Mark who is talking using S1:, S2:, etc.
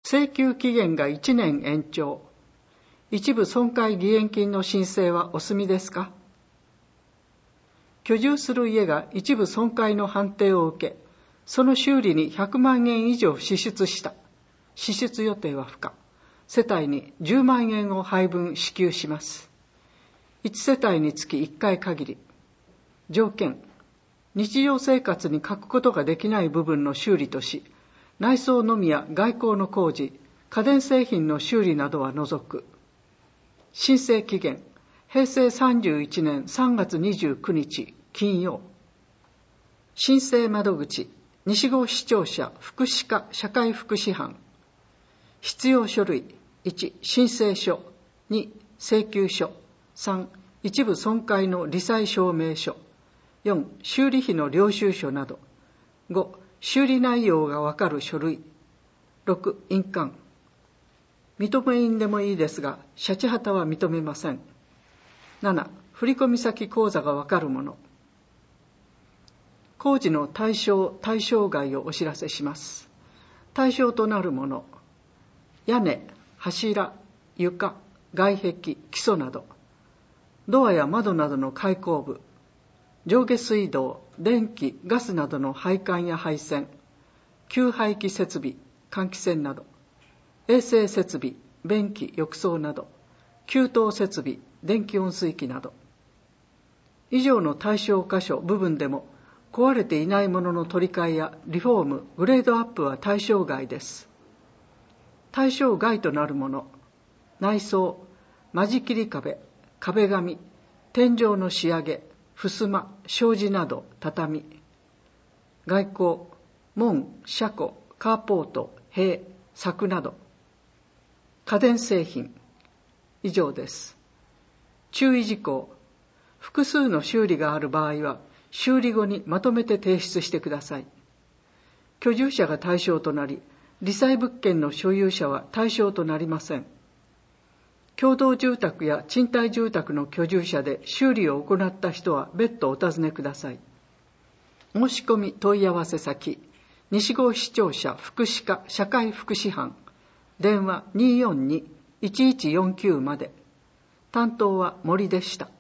S1: 請求期限が1年延長。一部損壊義援金の申請はお済みですか？居住する家が一部損壊の判定を受け、その修理に100万円以上支出した。支出予定は不可。世帯に10万円を配分支給します。1世帯につき1回限り。条件、日常生活に欠くことができない部分の修理とし、内装のみや外構の工事、家電製品の修理などは除く。申請期限、平成31年3月29日金曜。申請窓口、西郷市庁舎福祉課社会福祉班。必要書類、1、申請書、2、請求書、3、一部損壊の罹災証明書、4、修理費の領収書など、5、修理内容がわかる書類、6、印鑑。認め印でもいいですが、シャチハタは認めません。7、振込先口座がわかるもの。工事の対象外をお知らせします。対象となるもの、屋根、柱、床、外壁、基礎など、ドアや窓などの開口部、上下水道、電気、ガスなどの配管や配線、給排気設備、換気扇など、衛生設備、便器、浴槽など、給湯設備、電気温水器など。以上の対象箇所、部分でも、壊れていないものの取り替えやリフォーム、グレードアップは対象外です。対象外となるもの、内装、間仕切り壁、壁紙、天井の仕上げ、襖、障子など畳、外構、門、車庫、カーポート、塀、柵など、家電製品、以上です。注意事項、複数の修理がある場合は、修理後にまとめて提出してください。居住者が対象となり、罹災物件の所有者は対象となりません。共同住宅や賃貸住宅の居住者で修理を行った人は別途お尋ねください。申し込み問い合わせ先、西郷市庁舎福祉課社会福祉班、電話 242-1149 まで。担当は森でした。